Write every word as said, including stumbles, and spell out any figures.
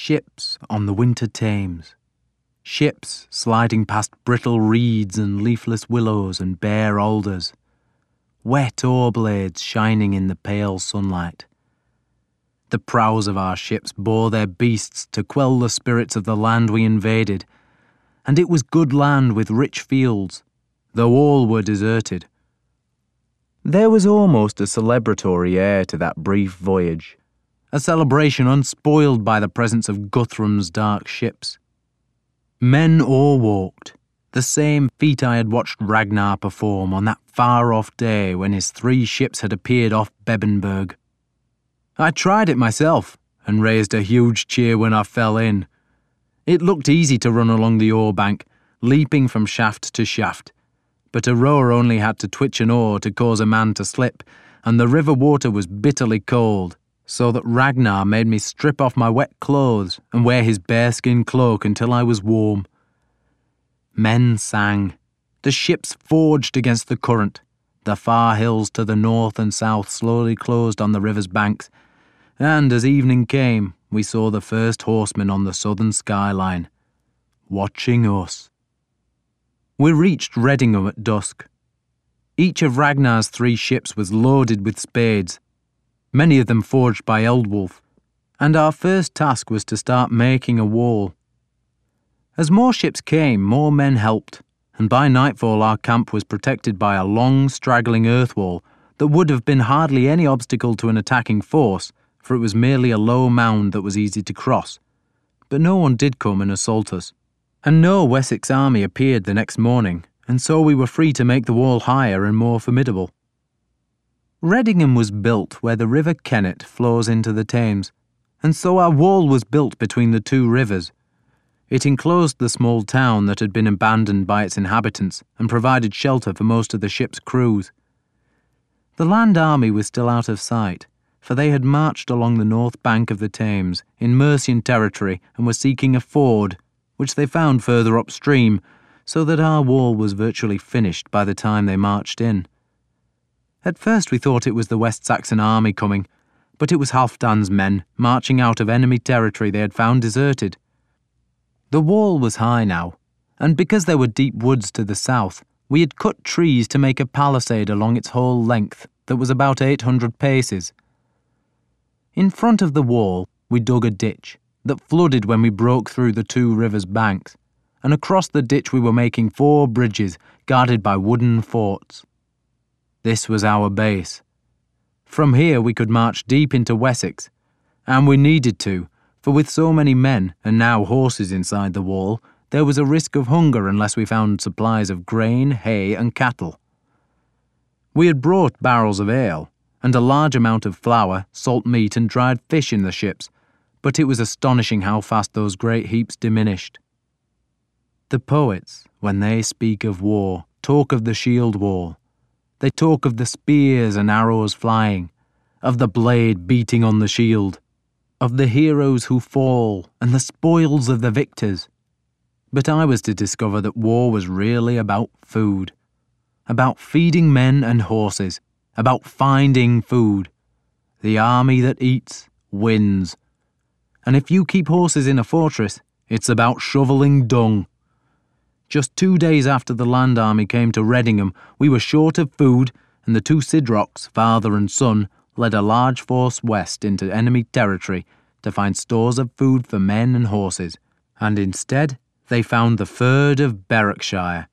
Ships on the winter Thames. Ships sliding past brittle reeds and leafless willows and bare alders. Wet oar blades shining in the pale sunlight. The prows of our ships bore their beasts to quell the spirits of the land we invaded, and it was good land with rich fields, though all were deserted. There was almost a celebratory air to that brief voyage, a celebration unspoiled by the presence of Guthrum's dark ships. Men oar-walked, the same feat I had watched Ragnar perform on that far-off day when his three ships had appeared off Bebbanburg. I tried it myself, and raised a huge cheer when I fell in. It looked easy to run along the oar bank, leaping from shaft to shaft, but a rower only had to twitch an oar to cause a man to slip, and the river water was bitterly cold, so that Ragnar made me strip off my wet clothes and wear his bearskin cloak until I was warm. Men sang. The ships forged against the current. The far hills to the north and south slowly closed on the river's banks, and as evening came, we saw the first horsemen on the southern skyline, watching us. We reached Readingham at dusk. Each of Ragnar's three ships was loaded with spades, many of them forged by Ealdwulf, and our first task was to start making a wall. As more ships came, more men helped, and by nightfall our camp was protected by a long, straggling earth wall that would have been hardly any obstacle to an attacking force, for it was merely a low mound that was easy to cross. But no one did come and assault us, and no Wessex army appeared the next morning, and so we were free to make the wall higher and more formidable. Readingham was built where the River Kennet flows into the Thames, and so our wall was built between the two rivers. It enclosed the small town that had been abandoned by its inhabitants and provided shelter for most of the ship's crews. The land army was still out of sight, for they had marched along the north bank of the Thames in Mercian territory and were seeking a ford, which they found further upstream, so that our wall was virtually finished by the time they marched in. At first we thought it was the West Saxon army coming, but it was Halfdan's men marching out of enemy territory they had found deserted. The wall was high now, and because there were deep woods to the south, we had cut trees to make a palisade along its whole length that was about eight hundred paces. In front of the wall, we dug a ditch that flooded when we broke through the two rivers' banks, and across the ditch we were making four bridges guarded by wooden forts. This was our base. From here we could march deep into Wessex, and we needed to, for with so many men and now horses inside the wall, there was a risk of hunger unless we found supplies of grain, hay, and cattle. We had brought barrels of ale, and a large amount of flour, salt meat, and dried fish in the ships, but it was astonishing how fast those great heaps diminished. The poets, when they speak of war, talk of the shield wall. They talk of the spears and arrows flying, of the blade beating on the shield, of the heroes who fall and the spoils of the victors. But I was to discover that war was really about food, about feeding men and horses, about finding food. The army that eats wins. And if you keep horses in a fortress, it's about shoveling dung. Just two days after the land army came to Readingham, we were short of food, and the two Sidrocs, father and son, led a large force west into enemy territory to find stores of food for men and horses, and instead they found the Fyrd of Berwickshire,